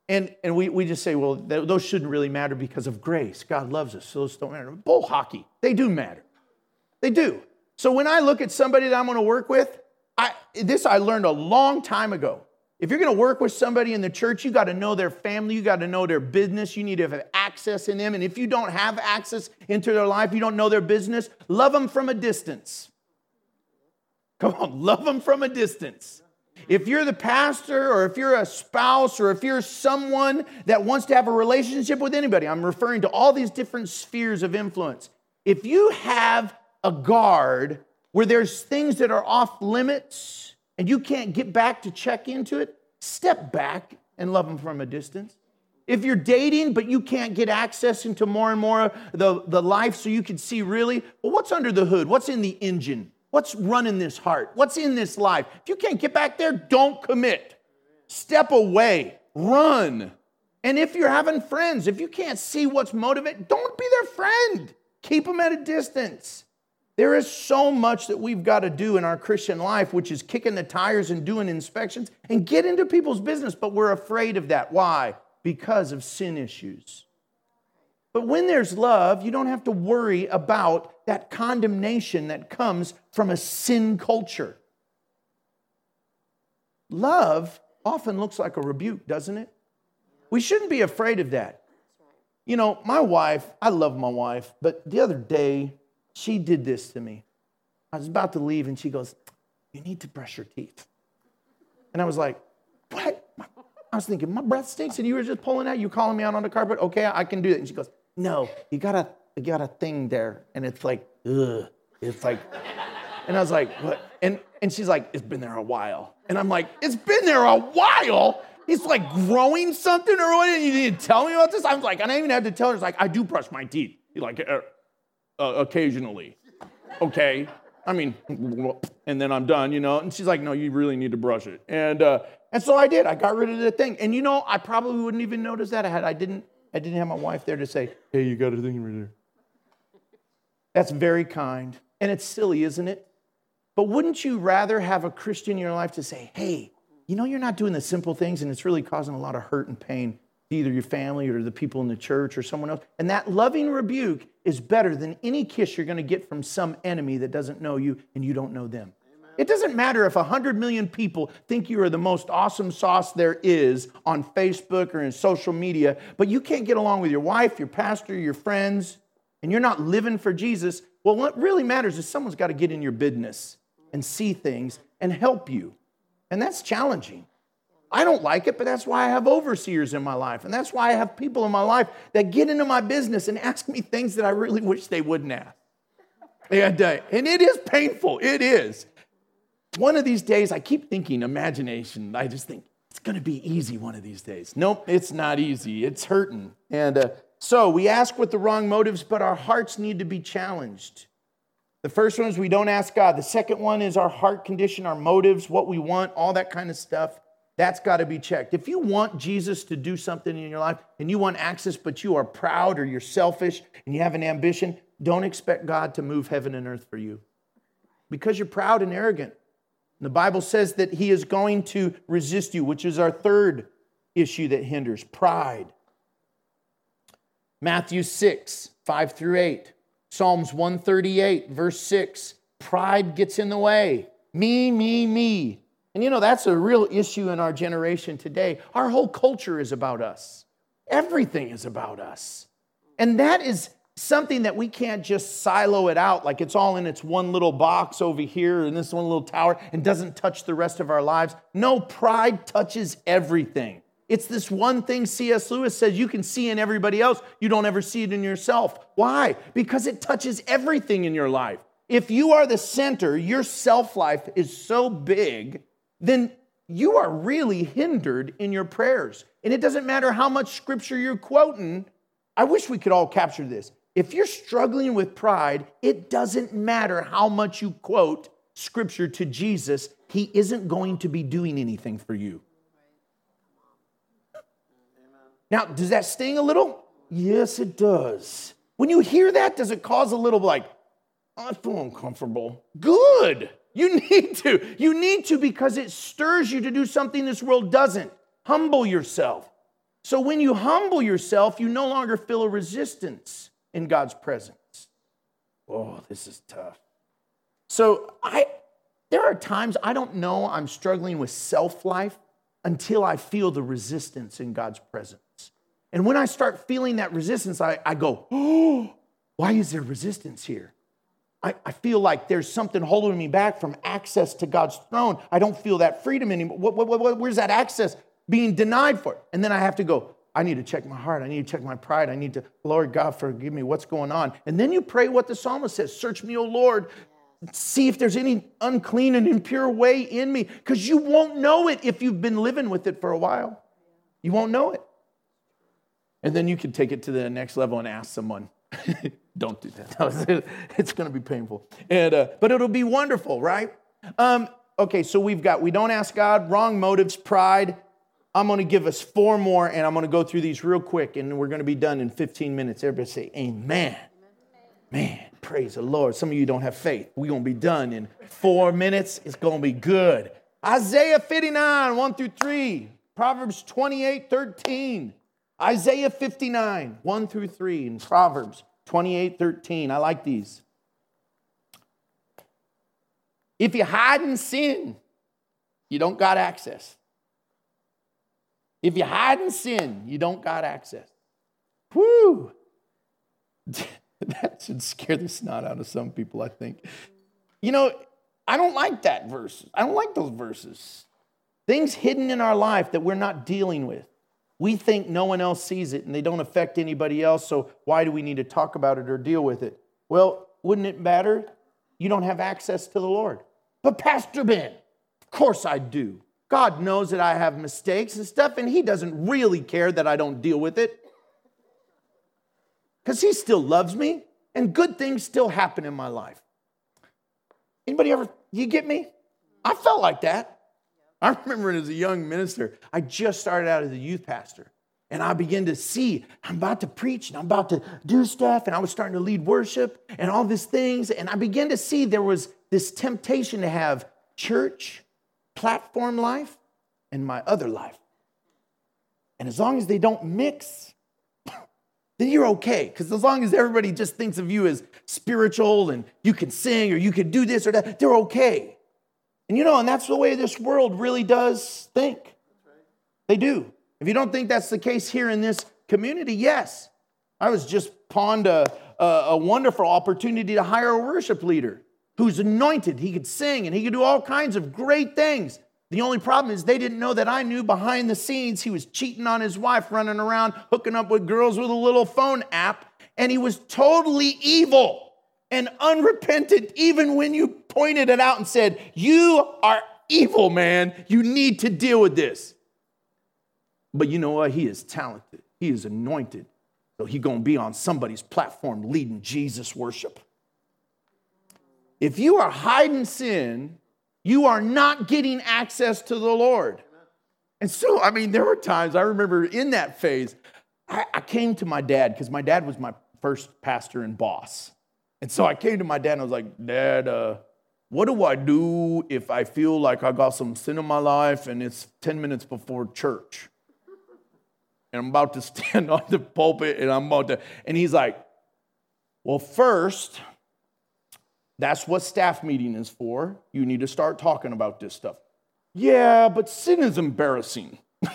And, and we, we just say, well, th- those shouldn't really matter because of grace. God loves us, so those don't matter. Bull hockey, they do matter. They do. So when I look at somebody that I'm going to work with, I, this I learned a long time ago. If you're going to work with somebody in the church, you got to know their family. You got to know their business. You need to have access in them. And if you don't have access into their life, you don't know their business, love them from a distance. Come on, love them from a distance. If you're the pastor or if you're a spouse or if you're someone that wants to have a relationship with anybody, I'm referring to all these different spheres of influence. If you have a guard where there's things that are off limits, and you can't get back to check into it, step back and love them from a distance. If you're dating, but you can't get access into more and more of the, the life so you can see really, well, what's under the hood? What's in the engine? What's running this heart? What's in this life? If you can't get back there, don't commit. Step away. Run. And if you're having friends, if you can't see what's motivating, don't be their friend. Keep them at a distance. There is so much that we've got to do in our Christian life, which is kicking the tires and doing inspections and get into people's business, but we're afraid of that. Why? Because of sin issues. But when there's love, you don't have to worry about that condemnation that comes from a sin culture. Love often looks like a rebuke, doesn't it? We shouldn't be afraid of that. You know, my wife, I love my wife, but the other day, she did this to me. I was about to leave, and she goes, you need to brush your teeth. And I was like, what? I was thinking, my breath stinks, and you were just pulling out. You calling me out on the carpet? Okay, I can do that. And she goes, no, you got a, you got a thing there. And it's like, ugh. It's like, and I was like, what? And, and she's like, it's been there a while. And I'm like, it's been there a while? It's like growing something or what? And you need to tell me about this? I was like, I don't even have to tell her. It's like, I do brush my teeth. You're like, uh, Uh, occasionally, okay? I mean, and then I'm done, you know? And she's like, no, you really need to brush it. And uh, and so I did. I got rid of the thing. And you know, I probably wouldn't even notice that. I had, I didn't, I didn't have my wife there to say, hey, you got a thing right there. That's very kind. And it's silly, isn't it? But wouldn't you rather have a Christian in your life to say, hey, you know, you're not doing the simple things and it's really causing a lot of hurt and pain to either your family or the people in the church or someone else. And that loving rebuke is better than any kiss you're going to get from some enemy that doesn't know you and you don't know them. Amen. It doesn't matter if one hundred million people think you are the most awesome sauce there is on Facebook or in social media, but you can't get along with your wife, your pastor, your friends, and you're not living for Jesus. Well, what really matters is someone's got to get in your business and see things and help you. And that's challenging. I don't like it, but that's why I have overseers in my life. And that's why I have people in my life that get into my business and ask me things that I really wish they wouldn't ask. And, uh, and it is painful. It is. One of these days, I keep thinking imagination. I just think it's going to be easy one of these days. Nope, it's not easy. It's hurting. And uh, so we ask with the wrong motives, but our hearts need to be challenged. The first one is we don't ask God. The second one is our heart condition, our motives, what we want, all that kind of stuff. That's got to be checked. If you want Jesus to do something in your life and you want access, but you are proud or you're selfish and you have an ambition, don't expect God to move heaven and earth for you because you're proud and arrogant. And the Bible says that he is going to resist you, which is our third issue that hinders, pride. Matthew six, five through eight. Psalms one thirty-eight, verse six. Pride gets in the way. Me, me, me. And you know, that's a real issue in our generation today. Our whole culture is about us. Everything is about us. And that is something that we can't just silo it out like it's all in its one little box over here in this one little tower and doesn't touch the rest of our lives. No, pride touches everything. It's this one thing C S Lewis says you can see in everybody else. You don't ever see it in yourself. Why? Because it touches everything in your life. If you are the center, your self-life is so big, then you are really hindered in your prayers. And it doesn't matter how much scripture you're quoting. I wish we could all capture this. If you're struggling with pride, it doesn't matter how much you quote scripture to Jesus. He isn't going to be doing anything for you. Now, does that sting a little? Yes, it does. When you hear that, does it cause a little like, I feel uncomfortable? Good. You need to. You need to because it stirs you to do something this world doesn't. Humble yourself. So when you humble yourself, you no longer feel a resistance in God's presence. Oh, this is tough. So I, there are times I don't know I'm struggling with self-life until I feel the resistance in God's presence. And when I start feeling that resistance, I, I go, oh, why is there resistance here? I, I feel like there's something holding me back from access to God's throne. I don't feel that freedom anymore. What, what, what, where's that access being denied for? And then I have to go, I need to check my heart. I need to check my pride. I need to, Lord God, forgive me. What's going on? And then you pray what the psalmist says. Search me, O Lord. See if there's any unclean and impure way in me. Because you won't know it if you've been living with it for a while. You won't know it. And then you can take it to the next level and ask someone. Don't do that. It's going to be painful. And uh, but it'll be wonderful, right? Um, okay, so we've got, we don't ask God, wrong motives, pride. I'm going to give us four more, and I'm going to go through these real quick, and we're going to be done in fifteen minutes. Everybody say, amen. Man, praise the Lord. Some of you don't have faith. We're going to be done in four minutes. It's going to be good. Isaiah fifty-nine, one through three. Proverbs twenty-eight, thirteen. Isaiah fifty-nine, one through three. And Proverbs twenty-eight, thirteen. I like these. If you hide in sin, you don't got access. If you hide in sin, you don't got access. Whew. That should scare the snot out of some people, I think. You know, I don't like that verse. I don't like those verses. Things hidden in our life that we're not dealing with. We think no one else sees it and they don't affect anybody else, so why do we need to talk about it or deal with it? Well, wouldn't it matter? You don't have access to the Lord. But Pastor Ben, of course I do. God knows that I have mistakes and stuff, and He doesn't really care that I don't deal with it. Because He still loves me, and good things still happen in my life. Anybody ever, you get me? I felt like that. I remember as a young minister, I just started out as a youth pastor. And I began to see, I'm about to preach, and I'm about to do stuff, and I was starting to lead worship, and all these things. And I began to see there was this temptation to have church, platform life, and my other life. And as long as they don't mix, then you're okay. Because as long as everybody just thinks of you as spiritual and you can sing or you can do this or that, they're okay. And you know, and that's the way this world really does think. They do. If you don't think that's the case here in this community, yes. I was just pawned a, a, a wonderful opportunity to hire a worship leader who's anointed. He could sing and he could do all kinds of great things. The only problem is they didn't know that I knew behind the scenes he was cheating on his wife, running around, hooking up with girls with a little phone app, and he was totally evil and unrepentant, even when you pointed it out and said, you are evil, man. You need to deal with this. But you know what? He is talented. He is anointed. So he's going to be on somebody's platform leading Jesus worship. If you are hiding sin, you are not getting access to the Lord. And so, I mean, there were times, I remember in that phase, I, I came to my dad, because my dad was my first pastor and boss. And so I came to my dad and I was like, Dad, uh, what do I do if I feel like I got some sin in my life and it's ten minutes before church? And I'm about to stand on the pulpit and I'm about to, and he's like, well, first, that's what staff meeting is for. You need to start talking about this stuff. Yeah, but sin is embarrassing.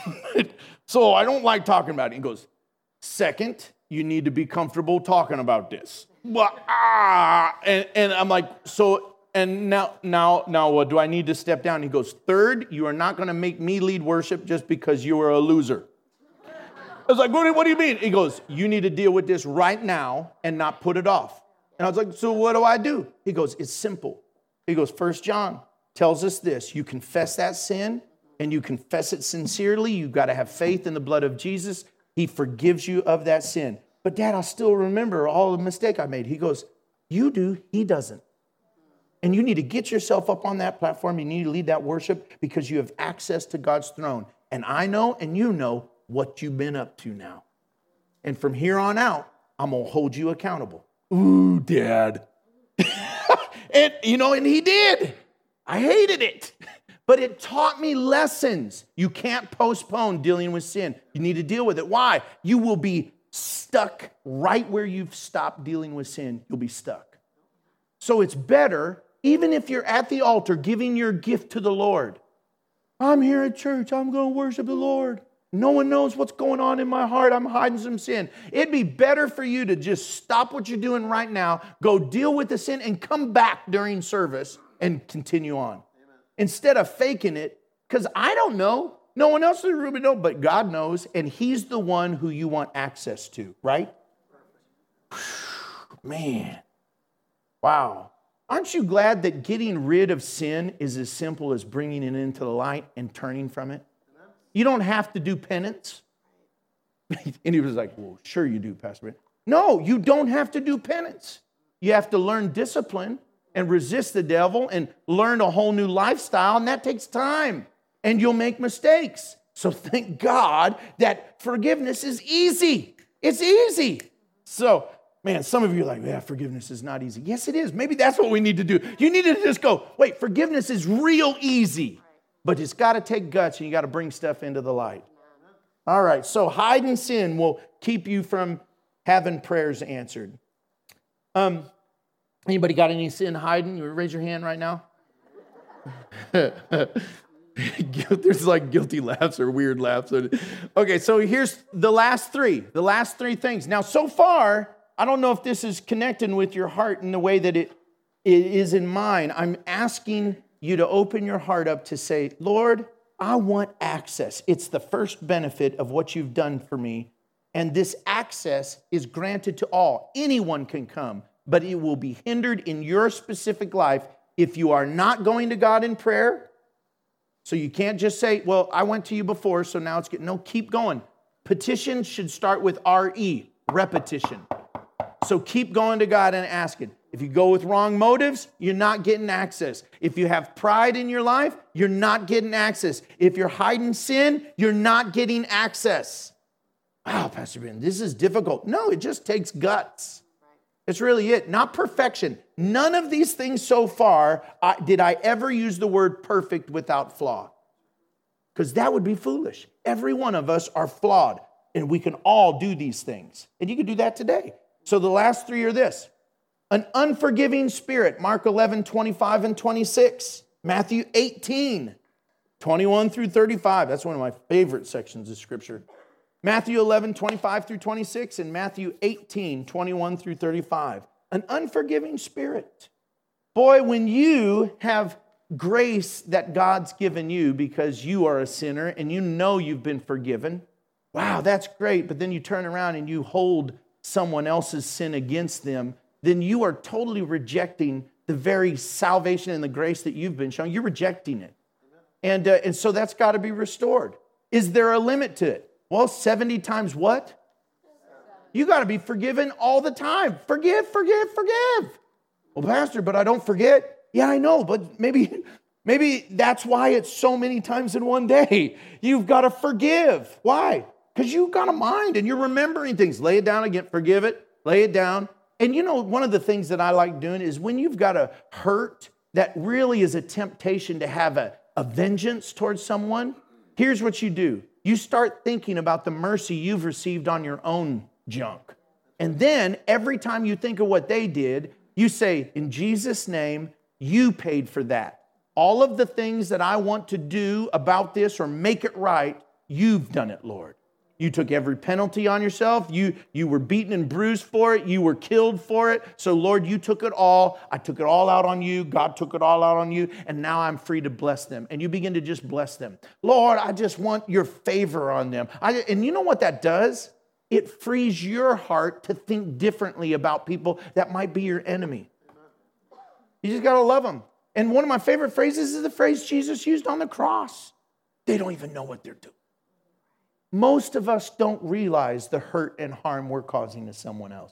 So I don't like talking about it. He goes, second, you need to be comfortable talking about this. Well, ah, and, and I'm like, so, and now, now, now what, do I need to step down? He goes, third, you are not going to make me lead worship just because you are a loser. I was like, what, what do you mean? He goes, you need to deal with this right now and not put it off. And I was like, so what do I do? He goes, it's simple. He goes, First John tells us this. You confess that sin and you confess it sincerely. You've got to have faith in the blood of Jesus. He forgives you of that sin. But Dad, I still remember all the mistake I made. He goes, you do, he doesn't. And you need to get yourself up on that platform. You need to lead that worship because you have access to God's throne. And I know and you know what you've been up to now. And from here on out, I'm going to hold you accountable. Ooh, Dad. And, you know, and he did. I hated it. but it taught me lessons. You can't postpone dealing with sin. You need to deal with it. Why? You will be stuck right where you've stopped dealing with sin. You'll be stuck. So it's better, even if you're at the altar giving your gift to the Lord. I'm here at church. I'm going to worship the Lord. No one knows what's going on in my heart. I'm hiding some sin. It'd be better for you to just stop what you're doing right now, go deal with the sin, and come back during service and continue on. Amen. Instead of faking it, because I don't know. No one else in the room would know, but God knows, and He's the one who you want access to, right? Man. Wow. Aren't you glad that getting rid of sin is as simple as bringing it into the light and turning from it? You don't have to do penance. And he was like, well, sure you do, Pastor Ben. No, you don't have to do penance. You have to learn discipline and resist the devil and learn a whole new lifestyle, and that takes time, and you'll make mistakes. So thank God that forgiveness is easy. It's easy. So, man, some of you are like, yeah, forgiveness is not easy. Yes, it is. Maybe that's what we need to do. You need to just go, wait, forgiveness is real easy. But it's got to take guts, and you got to bring stuff into the light. All right, so hiding sin will keep you from having prayers answered. Um, anybody got any sin hiding? You raise your hand right now. There's like guilty laughs or weird laughs. Okay, so here's the last three. The last three things. Now, so far, I don't know if this is connecting with your heart in the way that it, it is in mine. I'm asking you to open your heart up to say, Lord, I want access. It's the first benefit of what you've done for me. And this access is granted to all. Anyone can come, but it will be hindered in your specific life if you are not going to God in prayer. So you can't just say, well, I went to you before, so now it's good. No, keep going. Petition should start with R E, repetition. So keep going to God and asking. If you go with wrong motives, you're not getting access. If you have pride in your life, you're not getting access. If you're hiding sin, you're not getting access. Wow, Pastor Ben, this is difficult. No, it just takes guts. It's really it. Not perfection. None of these things so far I, did I ever use the word perfect without flaw. Because that would be foolish. Every one of us are flawed, and we can all do these things. And you can do that today. So the last three are this. An unforgiving spirit, Mark eleven, twenty-five and twenty-six. Matthew eighteen, twenty-one through thirty-five. That's one of my favorite sections of Scripture. Matthew eleven, twenty-five through twenty-six, and Matthew eighteen, twenty-one through thirty-five. An unforgiving spirit. Boy, when you have grace that God's given you because you are a sinner and you know you've been forgiven, wow, that's great. But then you turn around and you hold someone else's sin against them, then you are totally rejecting the very salvation and the grace that you've been shown. You're rejecting it. And, uh, and so that's got to be restored. Is there a limit to it? Well, seventy times what? You got to be forgiven all the time. Forgive, forgive, forgive. Well, Pastor, but I don't forget. Yeah, I know, but maybe, maybe that's why it's so many times in one day. You've got to forgive. Why? Because you've got a mind and you're remembering things. Lay it down again, forgive it, lay it down. And you know, one of the things that I like doing is when you've got a hurt that really is a temptation to have a, a vengeance towards someone, here's what you do. You start thinking about the mercy you've received on your own junk. And then every time you think of what they did, you say, in Jesus' name, you paid for that. All of the things that I want to do about this or make it right, you've done it, Lord. You took every penalty on yourself. You, you were beaten and bruised for it. You were killed for it. So, Lord, you took it all. I took it all out on you. God took it all out on you. And now I'm free to bless them. And you begin to just bless them. Lord, I just want your favor on them. I, and you know what that does? It frees your heart to think differently about people that might be your enemy. You just got to love them. And one of my favorite phrases is the phrase Jesus used on the cross. They don't even know what they're doing. Most of us don't realize the hurt and harm we're causing to someone else.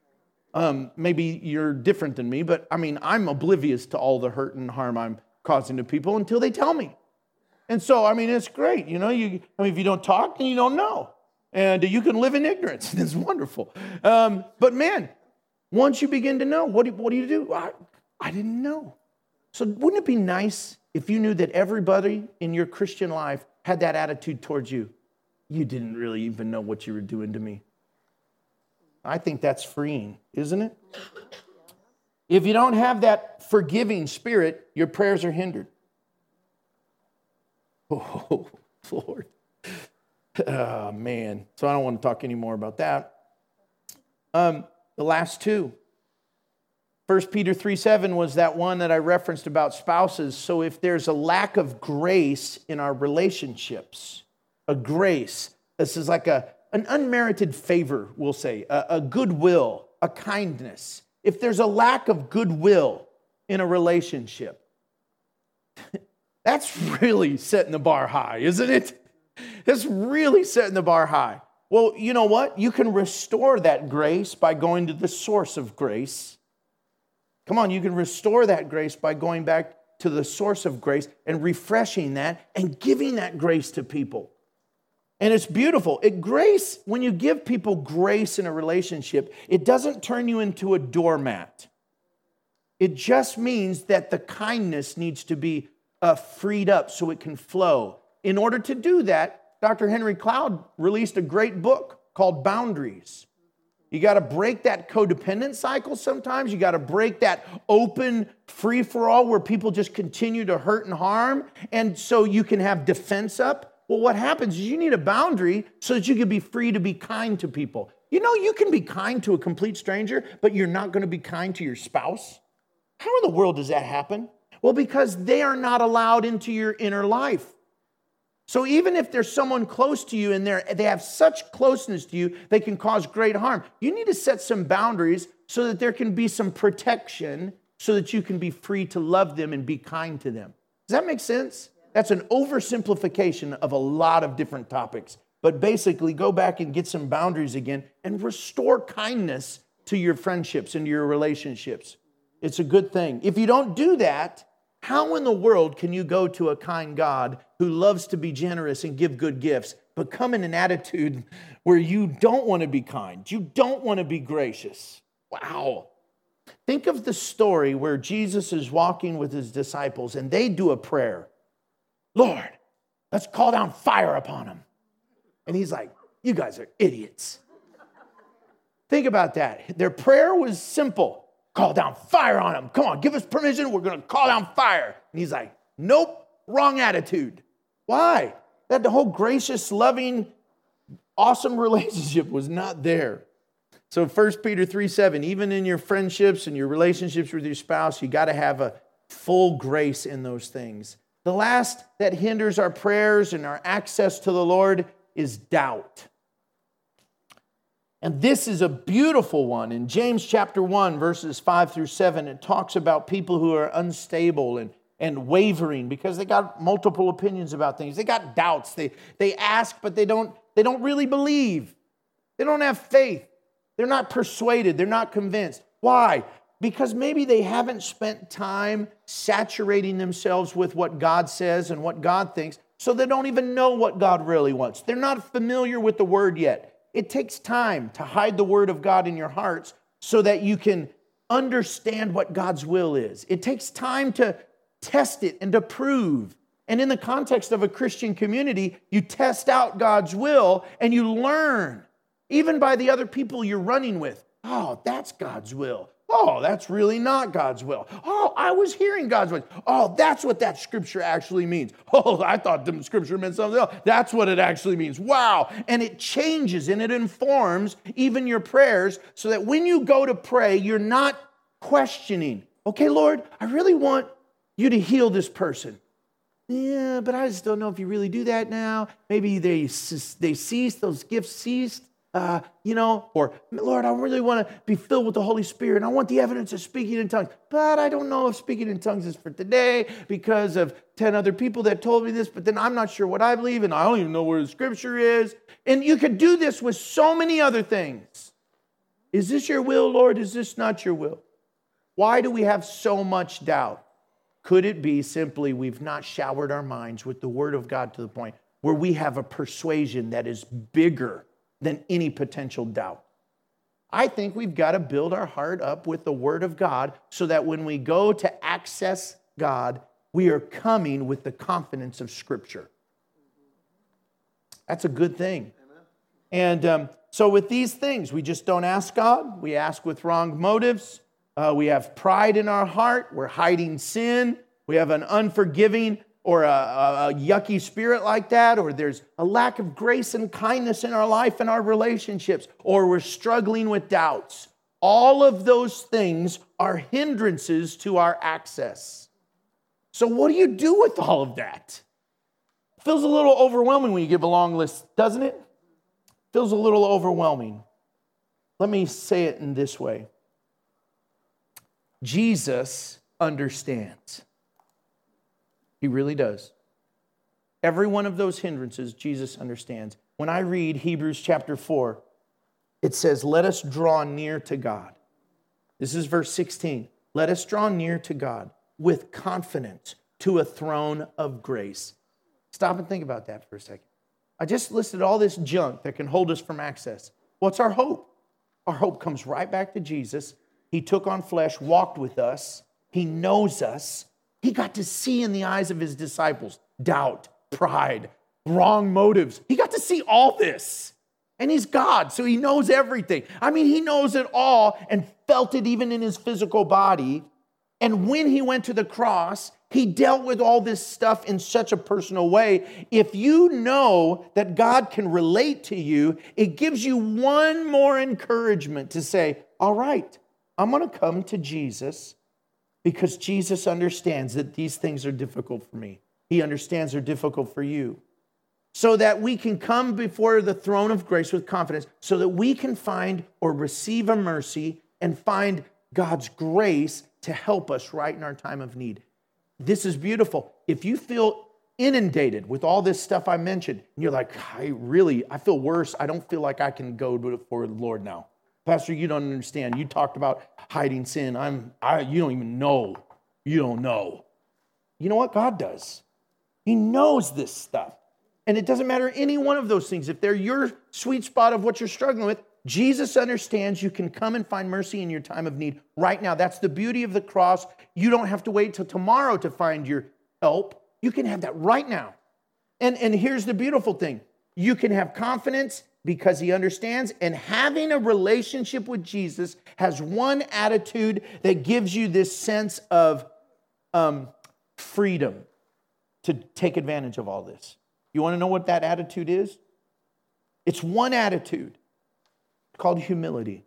Um, maybe you're different than me, but I mean, I'm oblivious to all the hurt and harm I'm causing to people until they tell me. And so, I mean, it's great. You know, you, I mean, if you don't talk, then you don't know. And you can live in ignorance. It's wonderful. Um, but man, once you begin to know, what do, what do you do? I, I didn't know. So wouldn't it be nice if you knew that everybody in your Christian life had that attitude towards you, you didn't really even know what you were doing to me. I think that's freeing, isn't it? If you don't have that forgiving spirit, your prayers are hindered. Oh, Lord. Oh, man. So I don't want to talk any more about that. Um, the last two. First Peter three seven was that one that I referenced about spouses. So if there's a lack of grace in our relationships, a grace, this is like a, an unmerited favor, we'll say, a, a goodwill, a kindness. If there's a lack of goodwill in a relationship, that's really setting the bar high, isn't it? It's really setting the bar high. Well, you know what? You can restore that grace by going to the source of grace. Come on, you can restore that grace by going back to the source of grace and refreshing that and giving that grace to people. And it's beautiful. It grace, when you give people grace in a relationship, it doesn't turn you into a doormat. It just means that the kindness needs to be uh, freed up so it can flow. In order to do that, Doctor Henry Cloud released a great book called Boundaries. You got to break that codependent cycle sometimes. You got to break that open free-for-all where people just continue to hurt and harm. And so you can have defense up. Well, what happens is you need a boundary so that you can be free to be kind to people. You know, you can be kind to a complete stranger, but you're not going to be kind to your spouse. How in the world does that happen? Well, because they are not allowed into your inner life. So even if there's someone close to you and they're, they have such closeness to you, they can cause great harm. You need to set some boundaries so that there can be some protection so that you can be free to love them and be kind to them. Does that make sense? That's an oversimplification of a lot of different topics. But basically, go back and get some boundaries again and restore kindness to your friendships and your relationships. It's a good thing. If you don't do that, how in the world can you go to a kind God who loves to be generous and give good gifts, but come in an attitude where you don't want to be kind, you don't want to be gracious? Wow. Think of the story where Jesus is walking with his disciples and they do a prayer. Lord, let's call down fire upon them. And he's like, you guys are idiots. Think about that. Their prayer was simple. Call down fire on them. Come on, give us permission. We're going to call down fire. And he's like, nope, wrong attitude. Why? That the whole gracious, loving, awesome relationship was not there. So First Peter three seven, even in your friendships and your relationships with your spouse, you got to have a full grace in those things. The last that hinders our prayers and our access to the Lord is doubt. And this is a beautiful one. In James chapter one, verses five through seven, it talks about people who are unstable and, and wavering because they got multiple opinions about things. They got doubts. They, they ask, but they don't, they don't really believe. They don't have faith. They're not persuaded. They're not convinced. Why? Because maybe they haven't spent time saturating themselves with what God says and what God thinks, so they don't even know what God really wants. They're not familiar with the Word yet. It takes time to hide the Word of God in your hearts so that you can understand what God's will is. It takes time to test it and to prove. And in the context of a Christian community, you test out God's will and you learn, even by the other people you're running with. Oh, that's God's will. Oh, that's really not God's will. Oh, I was hearing God's will. Oh, that's what that scripture actually means. Oh, I thought the scripture meant something else. That's what it actually means. Wow. And it changes and it informs even your prayers so that when you go to pray, you're not questioning. Okay, Lord, I really want you to heal this person. Yeah, but I just don't know if you really do that now. Maybe they, they ceased, those gifts ceased. Uh, you know, or Lord, I really want to be filled with the Holy Spirit. And I want the evidence of speaking in tongues. But I don't know if speaking in tongues is for today because of ten other people that told me this. But then I'm not sure what I believe. And I don't even know where the scripture is. And you could do this with so many other things. Is this your will, Lord? Is this not your will? Why do we have so much doubt? Could it be simply we've not showered our minds with the Word of God to the point where we have a persuasion that is bigger than any potential doubt? I think we've got to build our heart up with the Word of God so that when we go to access God, we are coming with the confidence of Scripture. That's a good thing. And um, so with these things, we just don't ask God. We ask with wrong motives. Uh, we have pride in our heart. We're hiding sin. We have an unforgiving or a, a, a yucky spirit like that. Or there's a lack of grace and kindness in our life and our relationships. Or we're struggling with doubts. All of those things are hindrances to our access. So what do you do with all of that? Feels a little overwhelming when you give a long list, doesn't it? Feels a little overwhelming. Let me say it in this way. Jesus understands. He really does. Every one of those hindrances, Jesus understands. When I read Hebrews chapter four, it says, let us draw near to God. This is verse sixteen. Let us draw near to God with confidence to a throne of grace. Stop and think about that for a second. I just listed all this junk that can hold us from access. What's our hope? Our hope comes right back to Jesus. He took on flesh, walked with us. He knows us. He got to see in the eyes of his disciples doubt, pride, wrong motives. He got to see all this. And he's God, so he knows everything. I mean, he knows it all and felt it even in his physical body. And when he went to the cross, he dealt with all this stuff in such a personal way. If you know that God can relate to you, it gives you one more encouragement to say, all right, I'm going to come to Jesus because Jesus understands that these things are difficult for me. He understands they're difficult for you. So that we can come before the throne of grace with confidence, so that we can find or receive a mercy and find God's grace to help us right in our time of need. This is beautiful. If you feel inundated with all this stuff I mentioned, and you're like, I really, I feel worse. I don't feel like I can go before the Lord now. Pastor, you don't understand. You talked about hiding sin. I'm, I, you don't even know. You don't know. You know what? God does. He knows this stuff. And it doesn't matter any one of those things. If they're your sweet spot of what you're struggling with, Jesus understands you can come and find mercy in your time of need right now. That's the beauty of the cross. You don't have to wait till tomorrow to find your help. You can have that right now. And, and here's the beautiful thing. You can have confidence because he understands. And having a relationship with Jesus has one attitude that gives you this sense of um, freedom to take advantage of all this. You want to know what that attitude is? It's one attitude. It's called humility.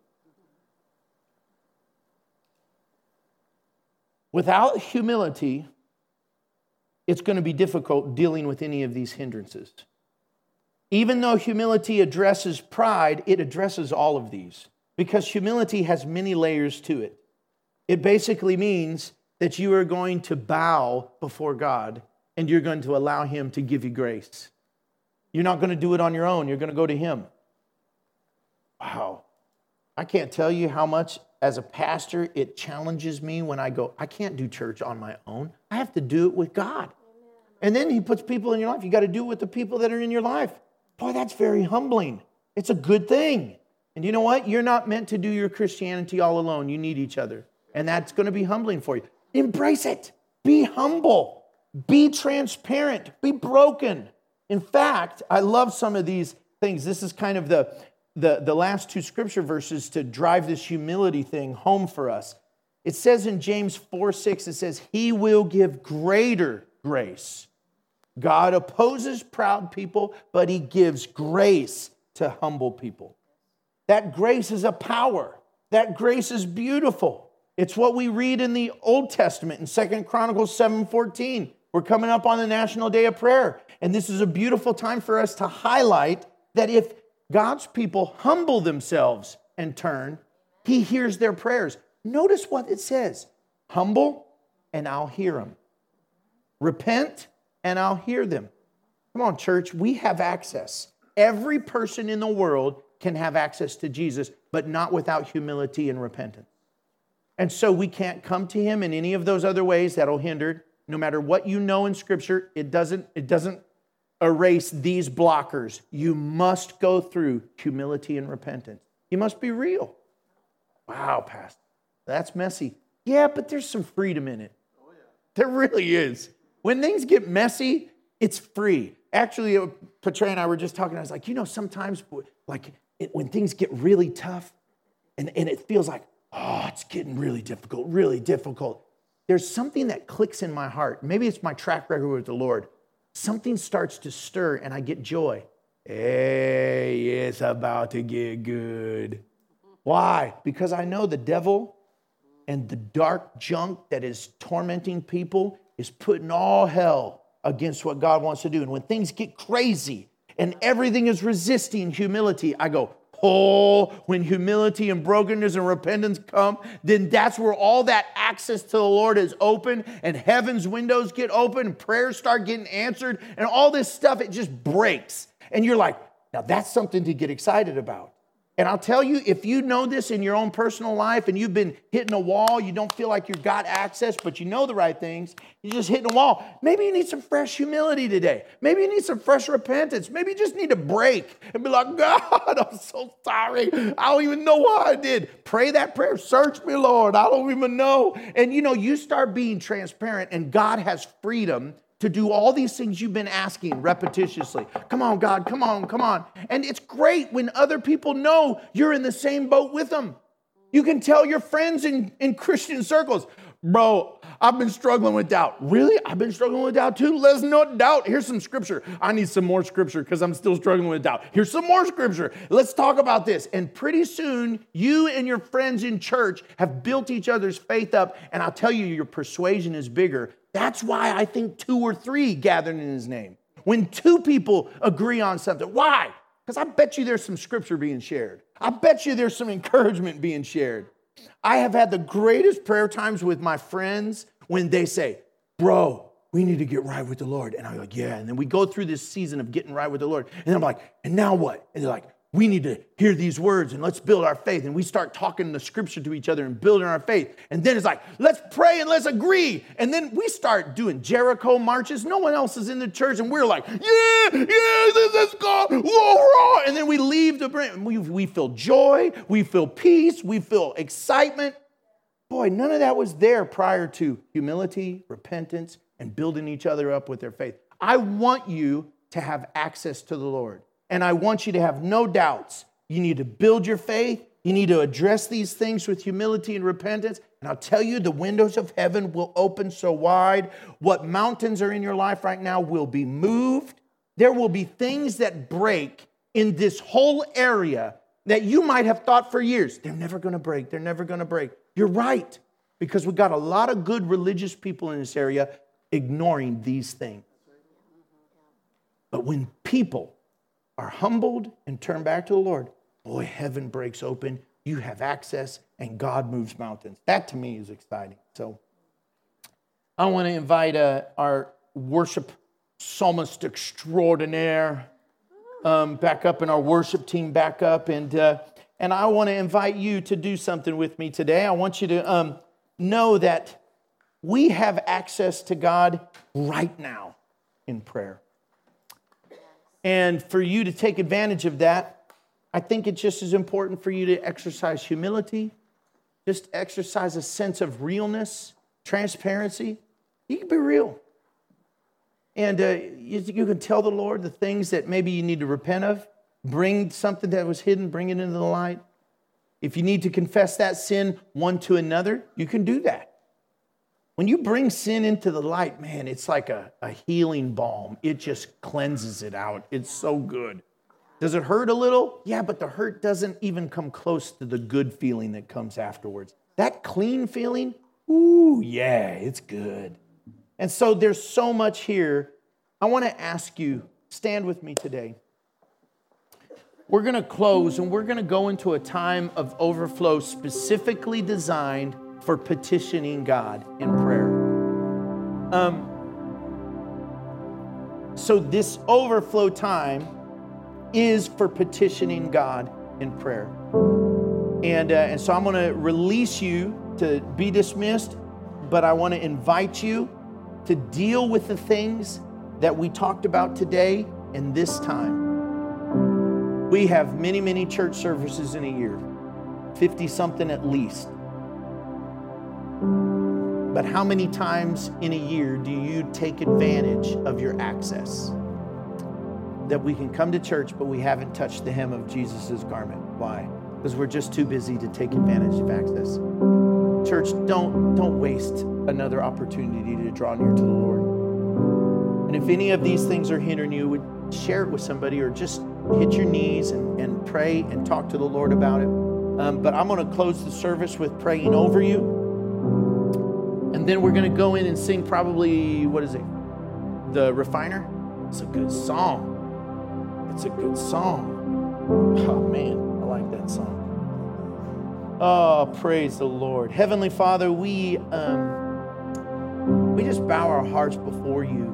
Without humility, it's going to be difficult dealing with any of these hindrances. Even though humility addresses pride, it addresses all of these because humility has many layers to it. It basically means that you are going to bow before God and you're going to allow him to give you grace. You're not going to do it on your own. You're going to go to him. Wow. I can't tell you how much, as a pastor, it challenges me when I go, I can't do church on my own. I have to do it with God. And then he puts people in your life. You got to do it with the people that are in your life. Boy, that's very humbling. It's a good thing. And you know what? You're not meant to do your Christianity all alone. You need each other. And that's going to be humbling for you. Embrace it. Be humble. Be transparent. Be broken. In fact, I love some of these things. This is kind of the, the, the last two scripture verses to drive this humility thing home for us. It says in James four six, it says, he will give greater grace. God opposes proud people, but he gives grace to humble people. That grace is a power. That grace is beautiful. It's what we read in the Old Testament in Second Chronicles seven fourteen. We're coming up on the National Day of Prayer. And this is a beautiful time for us to highlight that if God's people humble themselves and turn, he hears their prayers. Notice what it says. Humble, and I'll hear them. Repent, and I'll hear them. Come on, church. We have access. Every person in the world can have access to Jesus, but not without humility and repentance. And so we can't come to him in any of those other ways that'll hinder. No matter what you know in Scripture, it doesn't, it doesn't erase these blockers. You must go through humility and repentance. You must be real. Wow, Pastor, that's messy. Yeah, but there's some freedom in it. There really is. When things get messy, it's free. Actually, Petra and I were just talking. I was like, you know, sometimes like it, when things get really tough and, and it feels like, oh, it's getting really difficult, really difficult. There's something that clicks in my heart. Maybe it's my track record with the Lord. Something starts to stir and I get joy. Hey, it's about to get good. Why? Because I know the devil and the dark junk that is tormenting people is putting all hell against what God wants to do. And when things get crazy and everything is resisting humility, I go, oh, when humility and brokenness and repentance come, then that's where all that access to the Lord is open and heaven's windows get open and prayers start getting answered and all this stuff, it just breaks. And you're like, now that's something to get excited about. And I'll tell you, if you know this in your own personal life and you've been hitting a wall, you don't feel like you've got access, but you know the right things, you're just hitting a wall. Maybe you need some fresh humility today. Maybe you need some fresh repentance. Maybe you just need to break and be like, God, I'm so sorry. I don't even know what I did. Pray that prayer. Search me, Lord. I don't even know. And you know, you start being transparent and God has freedom to do all these things you've been asking repetitiously. Come on, God, come on, come on. And it's great when other people know you're in the same boat with them. You can tell your friends in, in Christian circles, bro, I've been struggling with doubt. Really? I've been struggling with doubt too? Let's not doubt. Here's some scripture. I need some more scripture because I'm still struggling with doubt. Here's some more scripture. Let's talk about this. And pretty soon, you and your friends in church have built each other's faith up. And I'll tell you, your persuasion is bigger. That's why I think two or three gathered in his name. When two people agree on something. Why? Because I bet you there's some scripture being shared. I bet you there's some encouragement being shared. I have had the greatest prayer times with my friends when they say, bro, we need to get right with the Lord. And I'm like, yeah. And then we go through this season of getting right with the Lord. And I'm like, and now what? And they're like, we need to hear these words and let's build our faith. And we start talking the scripture to each other and building our faith. And then it's like, let's pray and let's agree. And then we start doing Jericho marches. No one else is in the church. And we're like, yeah, yeah, this is God. Whoa, and then we leave the brain. We, we feel joy. We feel peace. We feel excitement. Boy, none of that was there prior to humility, repentance, and building each other up with their faith. I want you to have access to the Lord. And I want you to have no doubts. You need to build your faith. You need to address these things with humility and repentance. And I'll tell you, the windows of heaven will open so wide. What mountains are in your life right now will be moved. There will be things that break in this whole area that you might have thought for years, they're never going to break. They're never going to break. You're right, because we've got a lot of good religious people in this area ignoring these things. But when people are humbled and turn back to the Lord, boy, heaven breaks open. You have access and God moves mountains. That to me is exciting. So I want to invite uh, our worship psalmist extraordinaire um, back up and our worship team back up. And, uh, and I want to invite you to do something with me today. I want you to um, know that we have access to God right now in prayer. And for you to take advantage of that, I think it's just as important for you to exercise humility, just exercise a sense of realness, transparency. You can be real. And uh, you, you can tell the Lord the things that maybe you need to repent of. Bring something that was hidden, bring it into the light. If you need to confess that sin one to another, you can do that. When you bring sin into the light, man, it's like a, a healing balm. It just cleanses it out. It's so good. Does it hurt a little? Yeah, but the hurt doesn't even come close to the good feeling that comes afterwards. That clean feeling, ooh, yeah, it's good. And so there's so much here. I want to ask you, stand with me today. We're going to close and we're going to go into a time of overflow specifically designed for petitioning God in prayer. Um, so this overflow time is for petitioning God in prayer. And, uh, and so I'm going to release you to be dismissed, but I want to invite you to deal with the things that we talked about today in this time. We have many, many church services in a year, fifty something at least. But how many times in a year do you take advantage of your access? That we can come to church, but we haven't touched the hem of Jesus' garment. Why? Because we're just too busy to take advantage of access. Church, don't, don't waste another opportunity to draw near to the Lord. And if any of these things are hindering you, would share it with somebody or just hit your knees and, and pray and talk to the Lord about it. Um, but I'm going to close the service with praying over you. And then we're going to go in and sing probably, what is it? The Refiner? It's a good song. It's a good song. Oh, man, I like that song. Oh, praise the Lord. Heavenly Father, we, um, we just bow our hearts before you.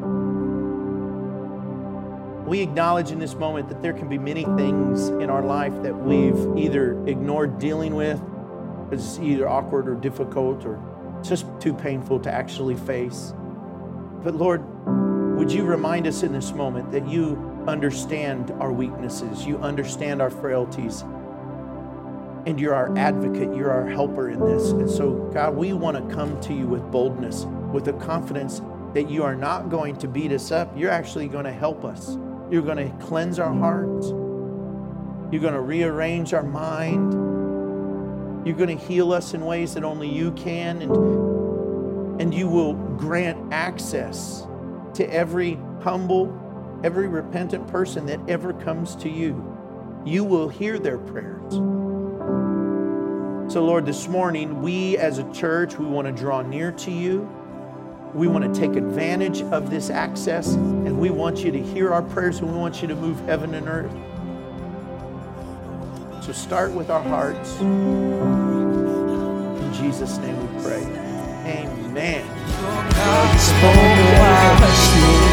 We acknowledge in this moment that there can be many things in our life that we've either ignored dealing with because it's either awkward or difficult or just too painful to actually face. But Lord, would you remind us in this moment that you understand our weaknesses, you understand our frailties, and you're our advocate, you're our helper in this. And so, God, we want to come to you with boldness, with the confidence that you are not going to beat us up. You're actually going to help us. You're going to cleanse our hearts. You're going to rearrange our mind. You're going to heal us in ways that only you can. And, and you will grant access to every humble, every repentant person that ever comes to you. You will hear their prayers. So, Lord, this morning, we as a church, we want to draw near to you. We want to take advantage of this access, and we want you to hear our prayers, and we want you to move heaven and earth. So start with our hearts. In Jesus' name we pray. Amen.